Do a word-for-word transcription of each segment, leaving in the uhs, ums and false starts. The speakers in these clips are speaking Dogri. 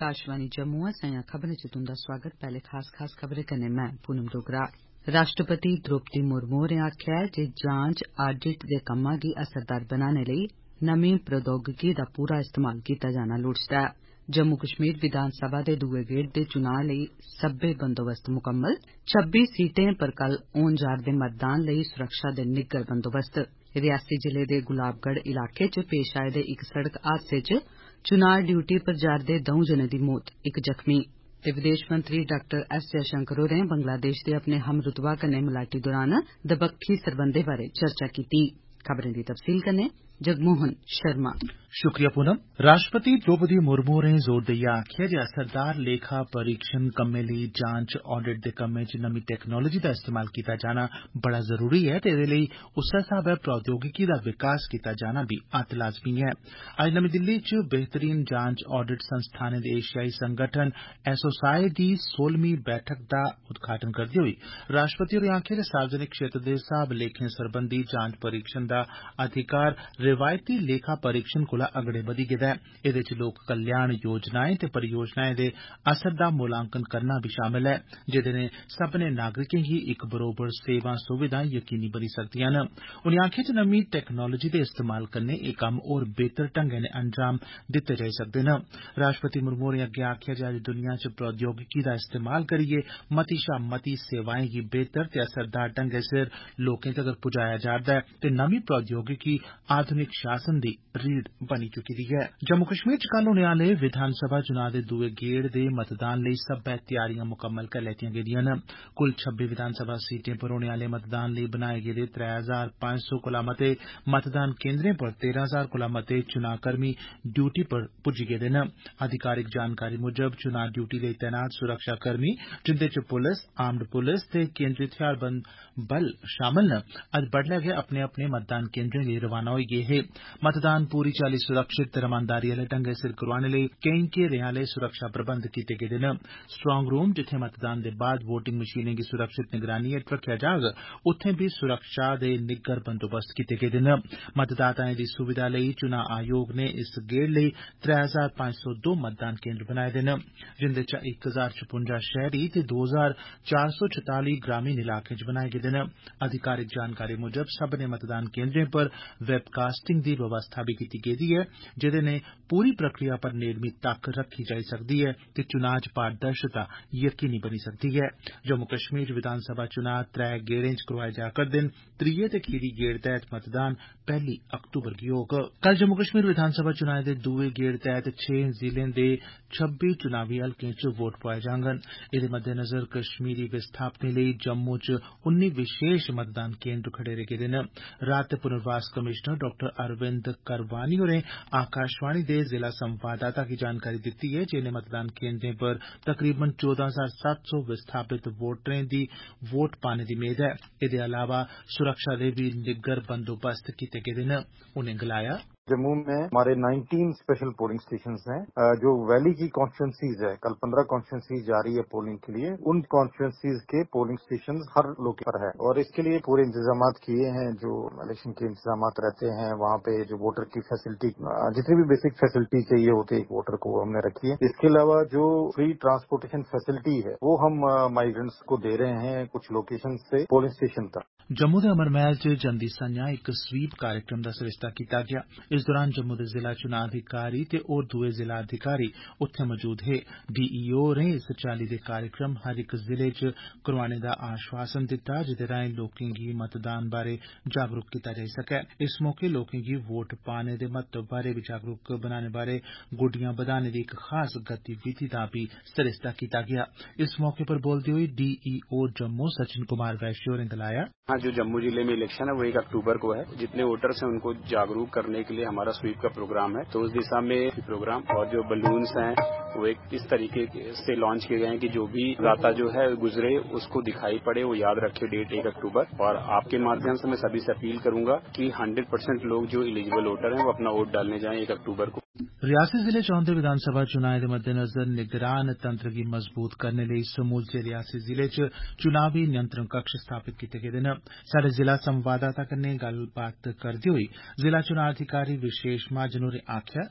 आकाशवाणी जम्मू आसें खबरें च तुंदा स्वागत। पैहले खास खास खबरें कन्नै मैं पूनम डोगरा। राष्ट्रपति द्रौपदी मुर्मू होरें आखेआ ऐ जे जांच आडिट दे कम्मा गी असरदार बनाने लेई नमीं प्रौद्योगिकी दा पूरा इस्तेमाल कीता जाना लोड़चदा ऐ। जम्मू कश्मीर विधानसभा दे दुए गेड़ दे चुनां लेई सब्बै बंदोबस्त मुकम्मल। छब्बी सीटें पर कल होन जा'रदे मतदान लेई सुरक्षा दे निग्गर बंदोबस्त। रियासी जिले दे गुलाबगढ़ इलाके च पेश आए दे इक सड़क हादसे च चुनां ड्यूटी पर जा'रदे द'ऊं जनें दी मौत, इक जख्मी। ते विदेश मंत्री डाक्टर एस जयशंकर होरें बंगलादेश दे अपने हमरुतबा कन्नै मलाटी दौरान दबक्खी सरबंधें बारै चर्चा कीती। खबरें दी तफसील कन्नै जगमोहन शर्मा। शुक्रिया पूनम। राष्ट्रपति द्रौपदी मुर्मू होरें जोर देइयै आखेआ जे असरदार लेखा परीक्षण कम्में लेई जांच ऑडिट दे कम्में च नमीं टैक्नोलोजी दा इस्तेमाल कीता जाना बड़ा जरूरी ऐ ते एह्दे लेई उस्सै स्हाबै प्रौद्योगिकी दा विकास कीता जाना बी अत्त लाज़मी ऐ। अज्ज नमीं दिल्ली च बेहतरीन जांच ऑडिट संस्थानें दे एशियाई संगठन एसोसाई दी सोलहवीं बैठक दा उद्घाटन करदे होई राष्ट्रपति होरें आखेआ जे सार्वजनिक क्षेत्र दे हिसाब लेखें सरबंधी जांच परीक्षण दा अधिकार रिवायती लेखा परीक्षण कोला अगड़े बधी गेदा ऐ। एह्दे च लोक कल्याण योजनाएं ते परियोजनाएं दे असर दा मूलांकन करना बी शामल ऐ, जेह्दे नै सब्भनें नागरिकें गी इक बरोबर सेवां सुविधां यकीनी बनी सकदियां न। उनें आखेआ जे नमीं टैक्नोलोजी दे इस्तेमाल कन्नै एह् कम्म होर बेहतर ढंगै नै अंजाम दित्ते जाई सकदे न। राष्ट्रपति मुर्मू होरें अग्गें आखेआ जे अज्ज दुनिया च प्रौद्योगिकी दा इस्तेमाल करियै मती शा मती सेवाएं गी बेहतर ते असरदार ढंगै सिर लोकें तगर पुजाया जा'रदा ऐ ते नमीं प्रौद्योगिकी आधुनिक शासन दी रीढ़ बनी चुकी दी ऐ। जम्मू कश्मीर च कल होने आह्ले विधानसभा चुनां दे दुए गेड़ दे मतदान लेई सब्बै तैयारियां मुकम्मल करी लैतियां गेदियां न। कुल छब्बी विधानसभा सीटें पर होने आह्ले मतदान लेई बनाए गेदे त्रै हजार पंज सौ कोला मते मतदान केन्द्रें पर तेरां हजार कोला मते चुनांकर्मी ड्यूटी पर पुज्जी गेदे न। अधिकारिक जानकारी मुजब चुनां ड्यूटी लेई तैनात सुरक्षाकर्मी, जिंदे च पुलस, आर्म्ड पुलस ते केन्द्री थेआरबंद बल शामल न, अज्ज बड्डलै गै अपने अपने मतदान केन्द्रें लेई रवाना होई गे हे। मतदान पूरी चाल्ली सुरक्षित ते रमानदारी आह्ले ढंगै सिर करोआने लेई केईं घेरें आह्ले सुरक्षा प्रबंध कीते गेदे न। स्ट्रांग रूम, जित्थें मतदान दे बाद वोटिंग मशीनें गी सुरक्षित निगरानी हेठ रक्खेआ जाग, उत्थें बी सुरक्षा दे निग्गर बंदोबस्त कीते गेदे न। मतदाताएं दी सुविधा लेई चुनां आयोग ने इस गेड़ लेई त्रै हजार पंज सौ दो मतदान केन्द्र बनाए दे न, जिंदे चा इक हजार छपुंजा शैहरी ते दो हजार चार सौ चौताली ग्रामीण इलाकें च बनाए गेदे न। अधिकारिक जानकारी मुजब सब्भनें मतदान केन्द्रें पर वेबकास्टिंग दी व्यवस्था बी कीती गेदी ऐ, जेह्दे नै पूरी प्रक्रिया पर नेड़मी तक्क रखी जाई सकदी ऐ ते चुनां च पारदर्शिता यकीनी बनी सकदी ऐ। जम्मू कश्मीर विधानसभा चुनां त्रै गेड़ें च करोआए जा करदे न। त्रीये ते खीरी गेड़ तैह्त मतदान पैह्ली अक्तूबर गी होग। कल जम्मू कश्मीर विधानसभा चुनाएं दे दुए गेड़ तैह्त छे जिलें दे छब्बी चुनावी हलकें च वोट पोआए जाङन। एह्दे मद्देनजर कश्मीरी विस्थापतें लेई जम्मू च उन्नी विशेष मतदान केन्द्र खड़ेरे गेदे न। राहत ते पुनर्वास कमिशनर डॉक्टर अरविंद करवानी होरें आकाशवाणी दे जिला संवाददाता गी जानकारी दित्ती ऐ जे इनें मतदान केन्द्रें पर तकरीबन चौदां हजार सत्त सौ विस्थापित वोटरें दी वोट पाने दी मेद ऐ। एह्दे अलावा सुरक्षा दे भी निग्गर बंदोबस्त कीते गेदे न। उनें गलाया, जम्मू में हमारे उन्नीस स्पेशल पोलिंग स्टेशंस हैं। जो वैली की कॉन्स्टिट्यूंसीज है, कल पंद्रह कॉन्स्टिट्यूंसीज जा रही है पोलिंग के लिए, उन कॉन्स्टिट्यूंसीज के पोलिंग स्टेशंस हर लोकेशन पर है और इसके लिए पूरे इंतजाम किए हैं। जो इलेक्शन के इंतजाम रहते हैं वहाँ पे जो वोटर की फैसिलिटी, जितनी भी बेसिक फैसिलिटी चाहिए होती है एक वोटर को, हमने रखी है। इसके अलावा जो फ्री ट्रांसपोर्टेशन फैसिलिटी है वो हम माइग्रेंट्स को दे रहे हैं कुछ लोकेशन से पोलिंग स्टेशन तक। जम्मू दे अमर महल च जंदी संझा इक स्वीप कार्यक्रम दा सरिस्ता कीता गेआ। इस दौरान जम्मू दे जिला चुनां अधिकारी ते होर दुए जिला अधिकारी उत्थे मौजूद हे। डीईओ होरें इस चाल्ली दे कार्यक्रम हर इक जिले च करोआने दा आश्वासन दित्ता, जेह्दे राएं लोकें गी मतदान बारै जागरूक कीता जाई सकै। इस मौके लोकें गी वोट पाने दे महत्व बारै बी जागरूक बनाने बारै गुड्डियां बधाने दी इक खास गतिविधि दा बी सरिस्ता कीता गेआ। इस मौके पर बोलदे होई डीईओ जम्मू सचिन कुमार वैश्य होरें गलाया, हाँ, जो जम्मू जिले में इलेक्शन है वो एक अक्टूबर को है। जितने वोटर्स हैं उनको जागरूक करने के लिए हमारा स्वीप का प्रोग्राम है, तो उस दिशा में प्रोग्राम और जो बलून्स हैं वो एक इस तरीके से लॉन्च किए गए हैं कि जो भी दाता जो है गुजरे उसको दिखाई पड़े, वो याद रखे डेट एक अक्टूबर। और आपके माध्यम से मैं सभी से अपील करूंगा कि हंड्रेड परसेंट लोग जो इलिजिबल वोटर हैं वो अपना वोट डालने जाएं एक अक्टूबर को। रियासी जिले च औंदे विधानसभा चुनाएं दे मद्देनजर निगरान तंत्र गी मजबूत करने लेई समूलचे रियासी जिले च चुनावी नियंत्रण कक्ष स्थापित कीते गेदे न। साढ़े जिला संवाददाता कन्नै गल्लबात करदे होई जिला चुनां अधिकारी विशेष महाजन होरें आखेआ,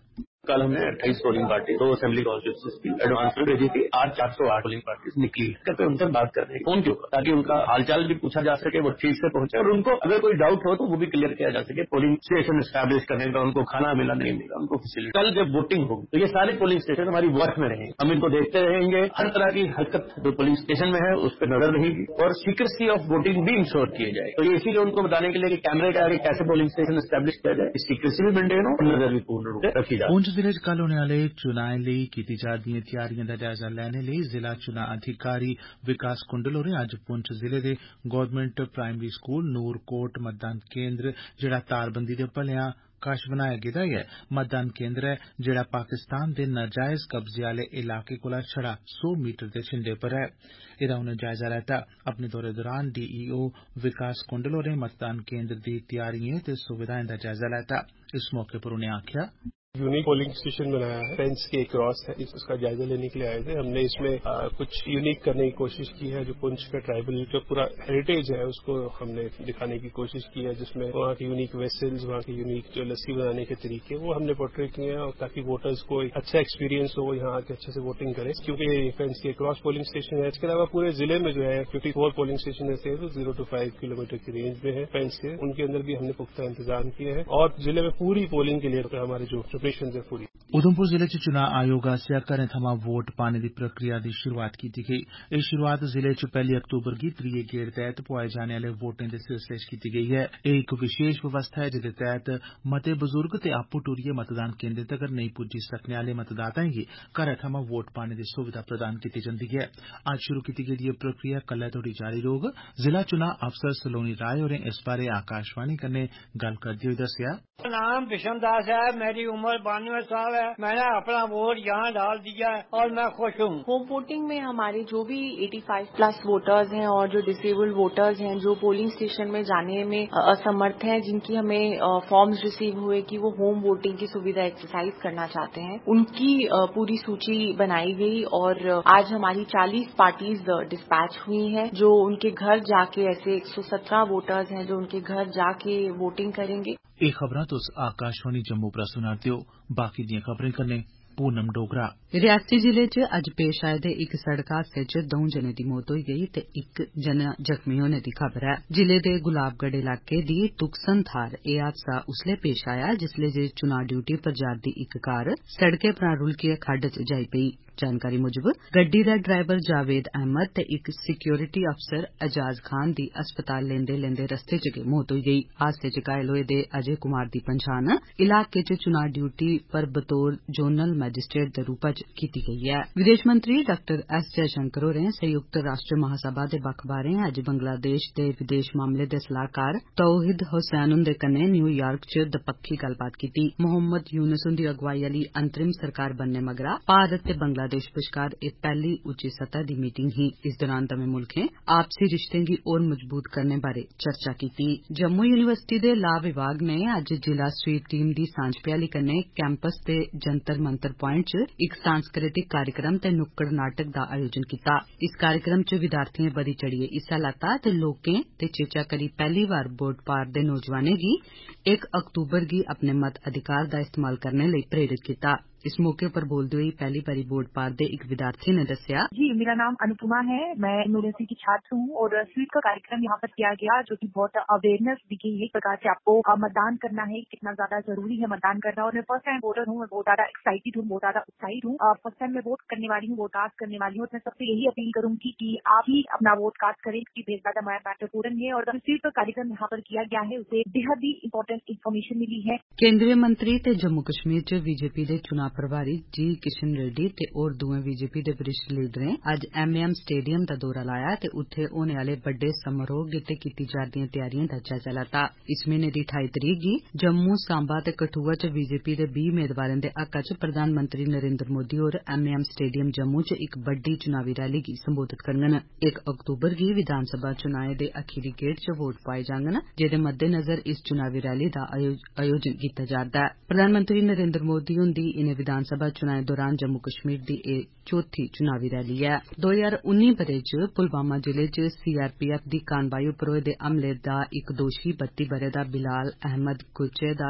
कल हमने अट्ठाईस पोलिंग पार्टी दो असेंबली कॉन्स्टिट्यूंसीज की एडवांस में भेजी थी। आज चार सौ आठ पोलिंग पार्टी निकली करके उनसे बात कर रहे हैं फोन के ऊपर, ताकि उनका हालचाल भी पूछा जा सके, वो ठीक से पहुंचे और उनको अगर कोई डाउट हो तो वो भी क्लियर किया जा सके। पोलिंग स्टेशन एस्टैब्लिश करने का, उनको खाना मिला नहीं मिला, उनको फैसिलिटी। कल जब वोटिंग होगी तो ये सारे पोलिंग स्टेशन हमारी वॉच में रहेंगे, हम इनको देखते रहेंगे। हर तरह की हरकत जो पोलिंग स्टेशन में है उस पर नजर रहेगी और सीक्रेसी ऑफ वोटिंग भी इंश्योर किए जाए। तो ये इसीलिए उनको बताने के लिए कि कैमरे के आगे कैसे पोलिंग स्टेशन एस्टैब्लिश किया जाए, सीक्रेसी भी मेंटेन हो और नजर भी पूर्ण रूप से रखी जाए। पुंछ जिले च कल होने आले चुनाएं लेई कीती जा'रदिएं त्यारिएं दा जायजा लैने लेई जिला चुनां अधिकारी विकास कुंडल होरें अज्ज पुंछ जिले दे गवर्नमेंट प्राइमरी स्कूल नूरकोट मतदान केंद्र जेड़ा तारबंदी दे भलेआं कश बनाया गेदा ऐ मतदान केंद्र ऐ जेड़ा पाकिस्तान दे नाजायज कब्जे आले इलाके कोला छड़ा सौ मीटर दे छिंडे पर ऐ। एदा उनें जायजा लैता। अपने दौरे दौरान डीईओ विकास कुंडल होरें मतदान केंद्र दी त्यारिएं ते सुविधाएं दा जायजा लैता। इस मौके पर उनें आखेआ, यूनिक पोलिंग स्टेशन बनाया है, फेंस के क्रॉस है, इसका जायजा लेने के लिए आए थे। हमने इसमें आ, कुछ यूनिक करने की कोशिश की है। जो पुंछ का ट्राइबल जो पूरा हेरिटेज है उसको हमने दिखाने की कोशिश की है, जिसमें वहाँ के यूनिक वेसल्स, वहाँ के यूनिक जो लस्सी बनाने के तरीके वो हमने पोर्ट्रे किए हैं, और ताकि वोटर्स को एक अच्छा एक्सपीरियंस हो, यहाँ आके अच्छे से वोटिंग करें। क्योंकि फेंस के क्रॉस पोलिंग स्टेशन है। इसके अलावा पूरे जिले में जो है फिफ्टी फोर पोलिंग स्टेशन ऐसे है जो जीरो टू फाइव किलोमीटर की रेंज में है फेंस के, उनके अंदर भी हमने पुख्ता इंतजाम किए हैं और जिले में पूरी पोलिंग के लिए हमारे जो प्रिपरेशन है पूरी। उधमपुर जिले च चुनां आयोग आसेआ घरें थमां वोट पाने दी प्रक्रिया दी शुरुआत कीती गेई। एह शुरुआत जिले च पैह्ली अक्तूबर गी त्रीये गेड़ तैह्त पोआए जाने आले वोटें दे सिलसिले च कीती गेई ऐ। एह इक विशेष व्यवस्था ऐ जेदे तैह्त मते बजुर्ग ते आपूं टुरियै मतदान केंद्रें तगर नेईं पुज्जी सकने आले मतदाताएं गी घरै थमां वोट पाने दी सुविधा प्रदान कीती जंदी ऐ। अज्ज शुरू कीती गेदी एह प्रक्रिया कल्लै तोड़ी जारी रौह्ग। जिला चुनां अफसर सलोनी राय होरें इस बारै आकाशवाणी कन्नै गल्ल करदे होई दस्सेआ, नाम विषम दास है, मेरी उम्र बानवे साल है, मैंने अपना वोट यहाँ डाल दिया है और मैं खुश हूँ। होम वोटिंग में हमारे जो भी पचासी प्लस वोटर्स हैं और जो डिसेबल्ड वोटर्स हैं, जो पोलिंग स्टेशन में जाने में असमर्थ हैं, जिनकी हमें फॉर्म्स रिसीव हुए कि वो होम वोटिंग की सुविधा एक्सरसाइज करना चाहते हैं, उनकी पूरी सूची बनाई गई और आज हमारी चालीस पार्टीज डिस्पैच हुई हैं जो उनके घर जाके, ऐसे एक सौ सत्रह वोटर्स हैं जो उनके घर जाके वोटिंग करेंगे। एह खबरां तुस आकाशवाणी जम्मू परा सुना दे ओ। बाकी दियां खबरें कन्नै पूनम डोगरा। रियासी जिले च अज्ज पेश आए दे इक सड़क हादसे च दौं जनें दी मौत होई गेई ते इक जना जख्मी होने दी खबर ऐ। जिले दे गुलाबगढ़ इलाके दी तुकसन थार एह हादसा उसलै पेश आया जिसलै जे चुनां ड्यूटी पर जा'रदी इक कार सड़कै परा रुलकियै खड्ड च जाई पेई। जानकारी मुजब गड्डी दा ड्राइवर जावेद अहमद ते इक सिक्योरिटी अफसर एजाज खान दी अस्पताल लेंदे लेंदे रस्ते च गै मौत होई गेई। हादसे च घायल होए दे अजय कुमार दी पंछान इलाके च चुनां ड्यूटी पर बतौर जोनल मैजिस्ट्रेट दे रूपा च कीती गेई ऐ। विदेश मंत्री डाक्टर एस जयशंकर होरें संयुक्त राष्ट्र महासभा दे बक्ख बारें अज्ज बंगलादेश दे विदेश मामले दे सलाहकार तौहीद हुसैन हुंदे कन्नै न्यूयार्क च दपक्खी गल्लबात कीती। मोहम्मद यूनुस हुंदी अगुवाई आली अंतरिम सरकार बनने मगरा भारत ते बंगलादेश देश बश्कार एह पैहली उच्ची सतह दी मीटिंग ही। इस दौरान दवैं मुल्खें आपसी रिश्तें गी होर मजबूत करने बारै चर्चा कीती। जम्मू यूनिवर्सिटी दे लॉ विभाग ने अज्ज जिला स्वीप टीम दी सांझ भ्याली कन्नै कैंपस दे जंतर मंतर प्वाइंट च इक सांस्कृतिक कार्यक्रम ते नुक्कड़ नाटक दा आयोजन कीता। इस कार्यक्रम च विद्यार्थिएं बधी चढ़ियै हिस्सा लैता ते लोकें ते चेचा करी पैहली बार वोट पार दे नौजवानें गी इक अक्तूबर गी अपने मत अधिकार दा इस्तेमाल करने लेई प्रेरित कीता। इस मौके पर बोलते हुए पहली बारी वोट पार दे एक विद्यार्थी ने दस्सिया, जी मेरा नाम अनुपमा है, मैं यूनिवर्सिटी की छात्र हूँ और स्वीप का कार्यक्रम यहाँ पर किया गया जो कि बहुत अवेयरनेस दी गई है एक प्रकार से आपको मतदान करना है, कितना ज्यादा जरूरी है मतदान करना। और मैं फर्स्ट टाइम वोटर हूँ, मैं बहुत ज्यादा एक्साइटेड हूँ, बहुत ज्यादा उत्साहित हूँ। फर्स्ट टाइम मैं वोट करने वाली हूँ, वोट कास्ट करने वाली हूँ। मैं सबसे यही अपील करूंगी कि आप ही अपना वोट कास्ट करें क्योंकि बहुत ज्यादा महत्वपूर्ण है। और स्वीप का कार्यक्रम यहाँ पर किया गया है उसे बेहद ही इम्पोर्टेंट इन्फॉर्मेशन मिली है। केंद्रीय मंत्री ते जम्मू कश्मीर च बीजेपी दे चुनाव प्रभारी जी किशन रेड्डी ते होर दुए बीजेपी दे वरिष्ठ लीडरें अज्ज एम ए एम स्टेडियम दा दौरा लाया ते उत्थे होने आले बड्डे समारोह गित्ते कीती जा'रदिएं त्यारिएं दा जायजा लैता। इस महीने दी ठाई तरीक गी जम्मू, सांबा ते कठुआ च बीजेपी दे बीह् मेदवारें दे हक्का च प्रधानमंत्री नरेंद्र मोदी होर M A M stadium Jammu च इक बड्डी चुनावी रैली गी संबोधित करङन। इक अक्तूबर गी विधानसभा चुनाएं दे अखीरी गेड़ च वोट पाए जाङन जेदे मद्देनजर इस चुनावी रैली दा आयोजन कीता जा'रदा ऐ। प्रधानमंत्री नरेंद्र मोदी हुंदी इनें विधानसभा चुनाएं दौरान जम्मू कश्मीर दी एह चौथी चुनावी रैली ऐ। दो हजार उन्नी ब'रे च पुलवामा जिले च सी आर पी एफ दी कानवाई उप्पर होए दे हमले दा इक दोषी बत्ती ब'रे दा बिलाल अहमद गुरचे दा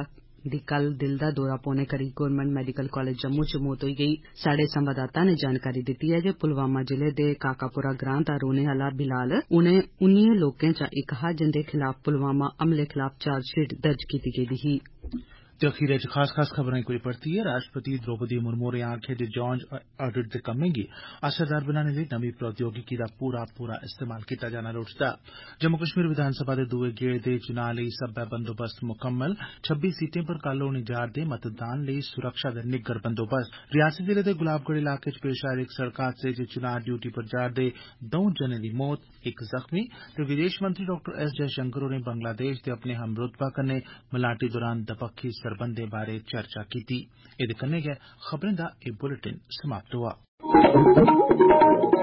दी कल दिल दा दौरा पौने करी गौरमेंट मेडिकल कॉलेज जम्मू च मौत होई गई। साढ़े संवाददाता ने जानकारी दित्ती है जे पुलवामा जिले दे काकापुरा ग्रां दा रौहने आला बिलाल उनें उन्नियें लोकें चा इक हा जिंदे खिलाफ पुलवामा हमले खिलाफ चार्जशीट दर्ज कीती गेदी ही। ते अखीरै च खास खास खबरां इक बारी परतियै राष्ट्रपति द्रौपदी मुर्मू होरें आखेआ जे जांच ऑडिट दे कम्में गी असरदार बनाने लेई नमीं प्रौद्योगिकी दा पूरा पूरा इस्तेमाल कीता जाना लोड़चदा। जम्मू कश्मीर विधानसभा दे दुए गेड़ दे चुनां लेई सब्बै बंदोबस्त मुकम्मल। छब्बी सीटें पर कल होने जा'रदे मतदान लेई सुरक्षा दे निग्गर बंदोबस्त। रियासी जिले दे गुलाबगढ़ इलाके च पेश आए इक सड़क हादसे च चुनां ड्यूटी पर जा'रदे द'ऊं जनें दी मौत, इक जख्मी। ते विदेश मंत्री डॉक्टर एस जयशंकर होरें बंगलादेश दे अपने हमरुतबा कन्नै मलाटी दौरान दपक्खी सरबंधें बारै चर्चा कीती। एह्दे कन्नै गै खबरें दा एह् बुलेटिन समाप्त होआ।